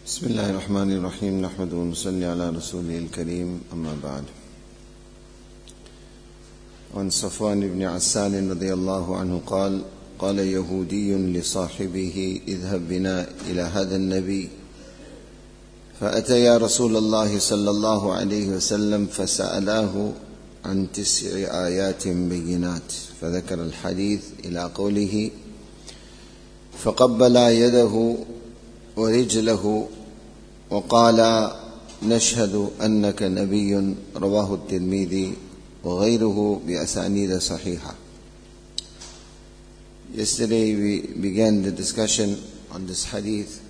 بسم الله الرحمن الرحيم نحمده ونصلي على رسوله الكريم أما بعد. عن صفوان بن عسال رضي الله عنه قال: قال يهودي لصاحبه: اذهب بنا إلى هذا النبي. فأتيا رسول الله صلى الله عليه وسلم فسألاه عن 9 آيات بينات، فذكر الحديث إلى قوله: فقبل يده ورجله وقال: نشهد أنك نبي. رواه الترمذي وغيره بأسانيد صحيحة. Yesterday we began the discussion on this hadith.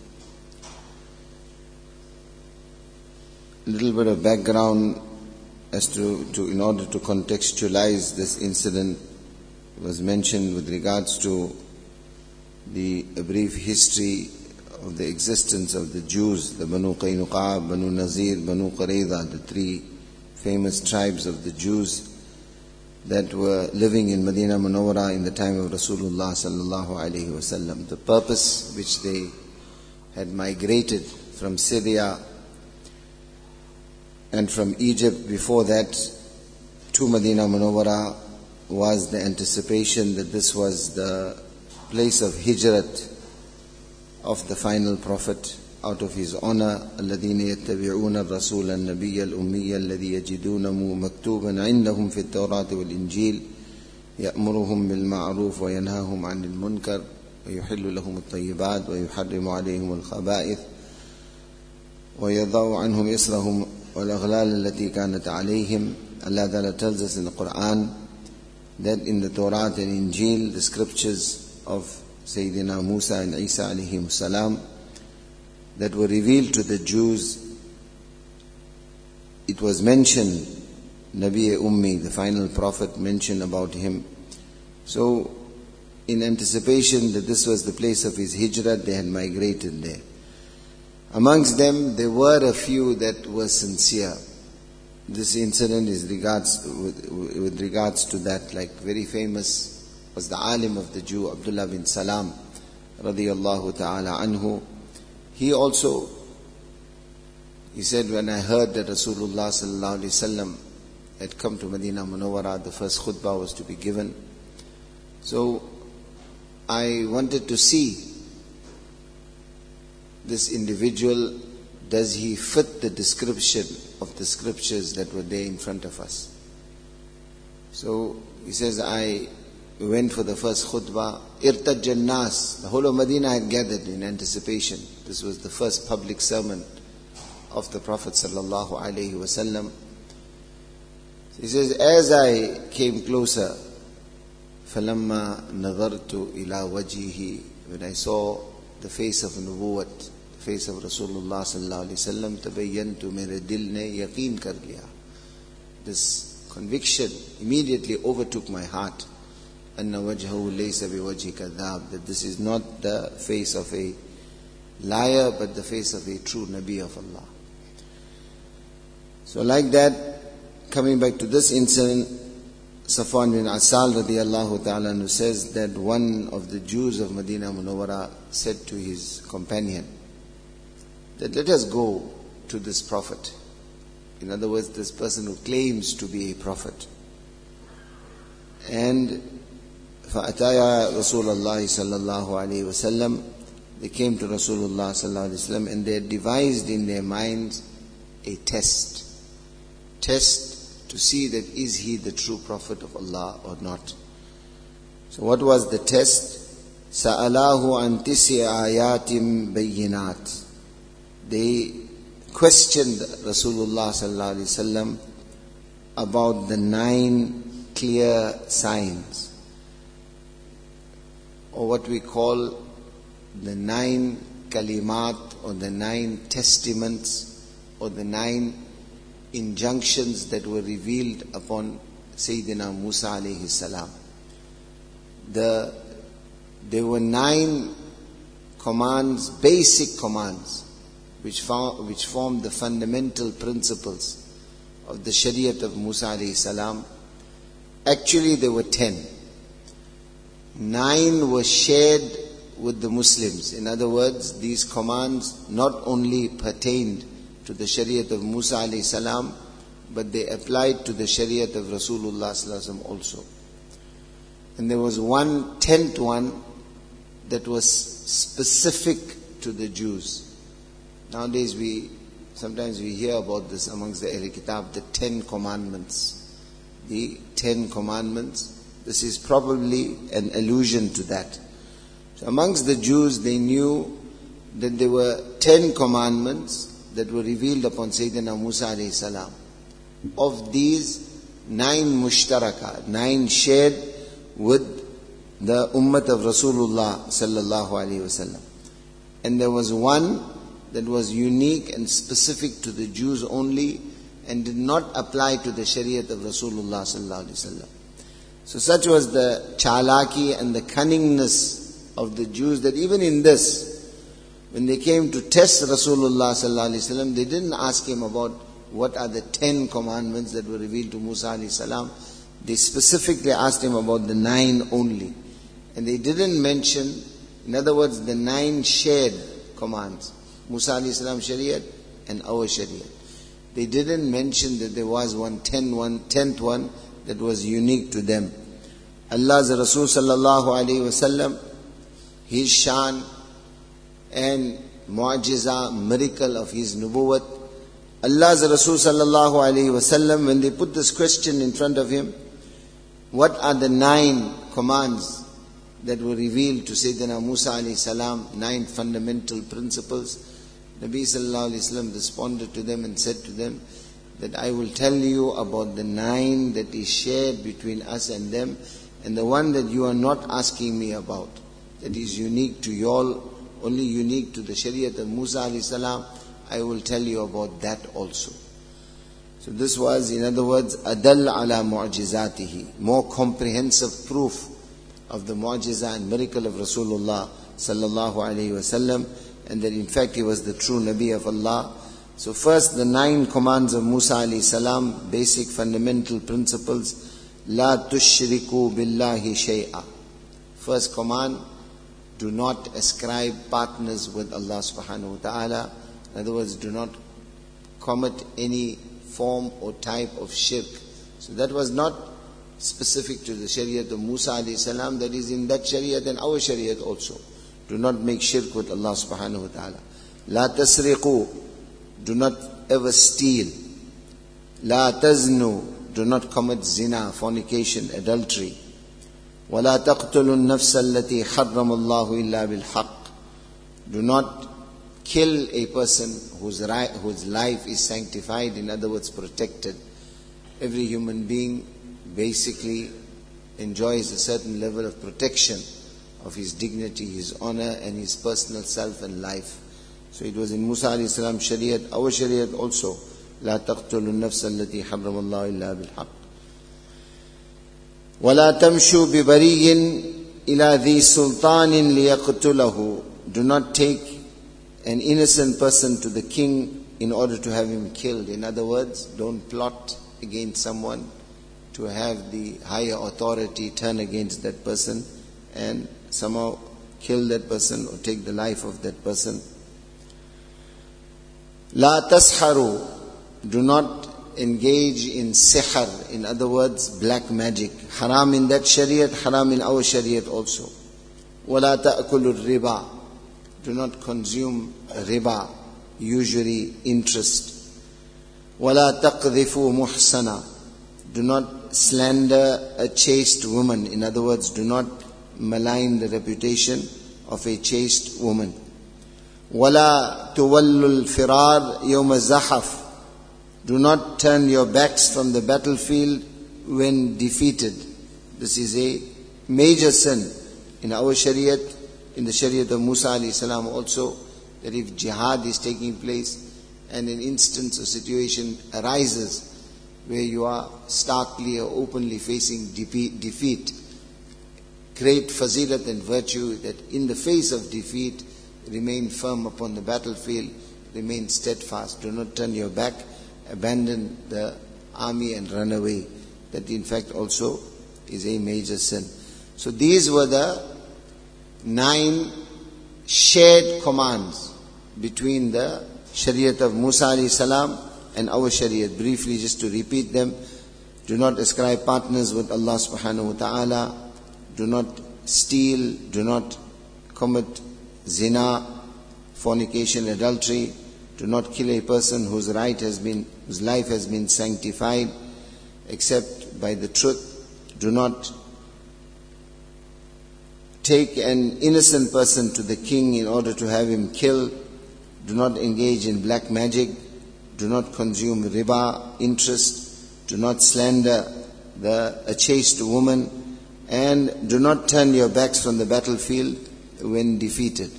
A little bit of background as to in order to contextualize this incident was mentioned with regards to a brief history of the existence of the Jews, the Banu Qaynuqa, Banu Nazir, Banu Qurayza, the 3 famous tribes of the Jews that were living in Medina Munawwara in the time of Rasulullah sallallahu alaihi wasallam. The purpose which they had migrated from Syria and from Egypt before that to Medina Munawwara was the anticipation that this was the place of hijrat of the final prophet, out of his honor. الذين يتبعون الرسول النبي الأمي الذي يجدونه مكتوبا عندهم في التوراة والإنجيل يأمرهم بالمعروف وينهاهم عن المنكر ويحل لهم الطيبات ويحرم عليهم الخبائث ويضع عنهم إصرهم والأغلال التي كانت عليهم. Allah Ta'ala tells us in the Quran that in the Torah and Injil, the scriptures of Sayyidina Musa and Isa alayhim salam that were revealed to the Jews, it was mentioned, Nabi Ummi, the final prophet, mentioned about him. So, in anticipation that this was the place of his hijrah, they had migrated there. Amongst them, there were a few that were sincere. This incident is with regards to that, like very famous was the alim of the Jew, Abdullah bin Salam, radiyallahu ta'ala anhu. He said, when I heard that Rasulullah sallallahu alaihi wasallam had come to Medina Munawwara, the first khutbah was to be given. So, I wanted to see this individual, does he fit the description of the scriptures that were there in front of us? So, he says, I went for the first khutbah. Irtajal nas, the whole of Medina had gathered in anticipation. This was the first public sermon of the Prophet sallallahu alaihi wasallam. He says, as I came closer, falamma nadartu ila wajhihi, when I saw the face of nubuwwat, the face of Rasulullah sallallahu alaihi wasallam, tabayyantu mere dil ne yaqeen kar liya. This conviction immediately overtook my heart. أن وجهه ليس بوجه كذاب, that this is not the face of a liar but the face of a true Nabi of Allah. So like that, coming back to this incident, Safwan bin Asal radiyallahu ta'ala anhu says that one of the Jews of Medina Munawwara said to his companion that let us go to this prophet. In other words, this person who claims to be a prophet. And فَأَتَيَا رَسُولَ اللَّهِ صَلَّى اللَّهُ عَلَيْهِ وَسَلَّمَ, they came to Rasulullah sallallahu alaihi wasallam, and they had devised in their minds a test to see that is he the true prophet of Allah or not. So what was the test? سَأَلَاهُ عَنْ 9 آيَاتٍ بَيِّنَاتٍ. They questioned Rasulullah sallallahu alaihi wasallam about the 9 clear signs, or what we call the 9 kalimat, or the 9 testaments, or the 9 injunctions that were revealed upon Sayyidina Musa alayhi salam. There were 9 commands, basic commands, which form the fundamental principles of the Shariat of Musa alayhi salam. Actually, there were 10. 9 were shared with the Muslims. In other words, these commands not only pertained to the Shariat of Musa alayhi salam, but they applied to the Shariat of Rasulullah sallallahu alaihi wasallam also. And there was 1/10 one that was specific to the Jews. Nowadays sometimes we hear about this amongst the Ahl Kitab, the 10 commandments. The 10 commandments. This is probably an allusion to that. So amongst the Jews, they knew that there were 10 commandments that were revealed upon Sayyidina Musa alayhi salam. Of these, 9 mushtaraka, 9 shared with the ummah of Rasulullah sallallahu alaihi wasallam. And there was one that was unique and specific to the Jews only and did not apply to the Shariat of Rasulullah sallallahu alaihi wasallam. So such was the chalaki and the cunningness of the Jews that even in this, when they came to test Rasulullah sallallahu alaihi wasallam, they didn't ask him about what are the 10 commandments that were revealed to Musa alayhi salam. They specifically asked him about the 9 only. And they didn't mention, in other words, the 9 shared commands. Musa alayhi salam Shariat and our Shariat. They didn't mention that there was 10th one that was unique to them. Allah's Rasul sallallahu alayhi wasallam, his shan and mu'jiza, miracle of his nubuwwat. Allah's Rasul sallallahu alayhi wasallam, when they put this question in front of him, what are the 9 commands that were revealed to Sayyidina Musa alayhi salam, 9 fundamental principles? Nabi sallallahu alayhi wasallam responded to them and said to them that I will tell you about the 9 that is shared between us and them, and the one that you are not asking me about, that is unique to you all, only unique to the Shariat of Musa alayhi salam, I will tell you about that also. So this was, in other words, adal ala mu'jizatihi, more comprehensive proof of the mu'jiza and miracle of Rasulullah sallallahu alayhi wasallam, and that in fact he was the true Nabi of Allah. So first, the 9 commands of Musa alayhi salam, basic fundamental principles. La tushriku billahi shay'a. First command, do not ascribe partners with Allah subhanahu wa ta'ala. In other words, do not commit any form or type of shirk. So that was not specific to the Shariat of Musa alayhi salam, that is in that Shariat and our Shariat also. Do not make shirk with Allah subhanahu wa ta'ala. La tasriqu, do not ever steal. La taznu, do not commit zina, fornication, adultery. وَلَا تَقْتُلُوا النَّفْسَ الَّتِي حَرَّمَ اللَّهُ إِلَّا بِالْحَقِّ. Do not kill a person whose life is sanctified, in other words, protected. Every human being basically enjoys a certain level of protection of his dignity, his honor, and his personal self and life. So it was in Musa alayhi salam Shariat, our Shariat also. لا تقتلوا النفس التي حرم الله إلا بالحق. ولا تمشوا ببريٍ إلى ذي سلطان ليقتله. Do not take an innocent person to the king in order to have him killed. In other words, don't plot against someone to have the higher authority turn against that person and somehow kill that person or take the life of that person. لا تسحروا. Do not engage in sihr, in other words, black magic. Haram in that Shariat, haram in our Shariat also. وَلَا تَأْكُلُوا الرِّبَى. Do not consume riba, usury, interest. وَلَا تَقْذِفُوا مُحْسَنًا. Do not slander a chaste woman. In other words, do not malign the reputation of a chaste woman. وَلَا تُوَلُّوا الْفِرَارِ يَوْمَ الزَّحَفِ. Do not turn your backs from the battlefield when defeated. This is a major sin in our Shariat, in the Shariat of Musa alayhi salam also, that if jihad is taking place and an instance or situation arises where you are starkly or openly facing defeat, great fazilat and virtue that in the face of defeat, remain firm upon the battlefield, remain steadfast, do not turn your back, abandon the army and run away. That in fact also is a major sin. So these were the 9 shared commands between the Shariat of Musa alayhi salam and our Shariat. Briefly, just to repeat them. Do not ascribe partners with Allah subhanahu wa ta'ala. Do not steal. Do not commit zina, fornication, adultery. Do not kill a person whose life has been sanctified except by the truth. Do not take an innocent person to the king in order to have him killed. Do not engage in black magic. Do not consume riba, interest. Do not slander a chaste woman. And do not turn your backs from the battlefield when defeated.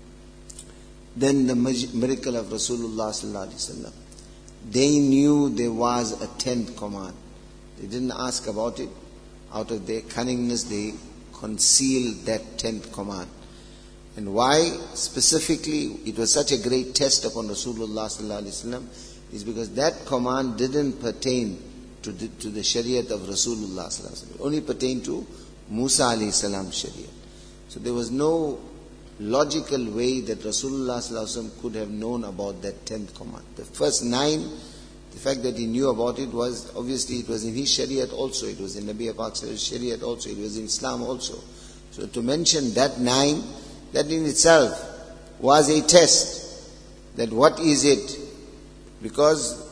Then the miracle of Rasulullah sallallahu alaihi wasallam. They knew there was a 10th command. They didn't ask about it. Out of their cunningness, they concealed that 10th command. And why specifically it was such a great test upon Rasulullah sallallahu alaihi wasallam is because that command didn't pertain to the Shariat of Rasulullah sallallahu alaihi wasallam. It only pertained to Musa alayhi salam's Shariat. So there was no logical way that Rasulullah sallallahu alaihi wasallam could have known about that 10th command. The first 9, the fact that he knew about it was, obviously it was in his Shariat also, it was in Nabi Pak's Shariat also, it was in Islam also. So to mention that 9, that in itself was a test. That what is it? Because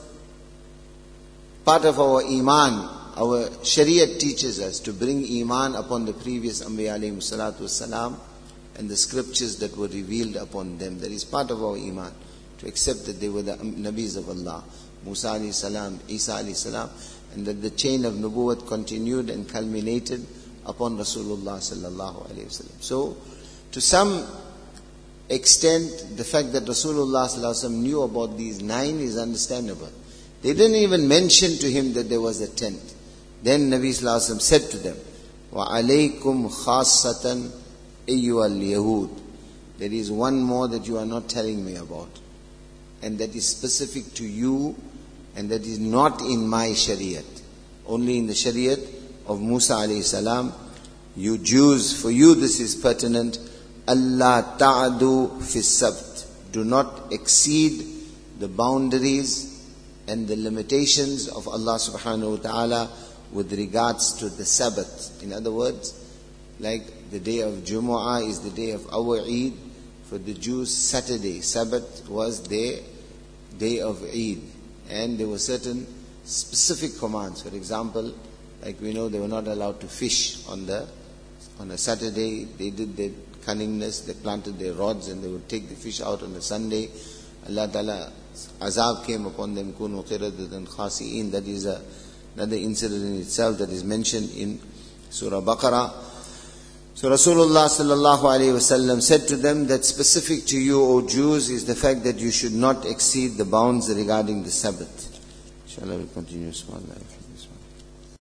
part of our Iman, our Shariat teaches us to bring Iman upon the previous Anbiya alayhi salatu wassalam and the scriptures that were revealed upon them. That is part of our Iman, to accept that they were the Nabis of Allah, Musa alayhi salam, Isa alayhi salam, and that the chain of Nubuwwat continued and culminated upon Rasulullah sallallahu alayhi wasallam. So, to some extent, the fact that Rasulullah sallallahu alaihi wasallam knew about these 9 is understandable. They didn't even mention to him that there was a 10th. Then Nabi sallallahu alaihi wasallam said to them, وَعَلَيْكُمْ خَاصَّةً أَيُّهَا الْيَهُودِ. There is one more that you are not telling me about. And that is specific to you, and that is not in my Shariat. Only in the Shariat of Musa alayhi salam. You Jews, for you this is pertinent. Allah ta'adu fi sabt. Do not exceed the boundaries and the limitations of Allah subhanahu wa ta'ala with regards to the Sabbath. In other words, like the day of Jumu'ah is the day of our Eid. For the Jews, Saturday, Sabbath was their day of Eid. And there were certain specific commands. For example, like we know they were not allowed to fish on a Saturday. They did their cunningness, they planted their rods and they would take the fish out on a Sunday. Allah Ta'ala, azab came upon them, kunu qiradatan khasi'in. That is another incident in itself that is mentioned in Surah Baqarah. So Rasulullah sallallahu alayhi wasallam said to them that specific to you, O Jews, is the fact that you should not exceed the bounds regarding the Sabbath. Inshallah we'll continue. Subhanallah.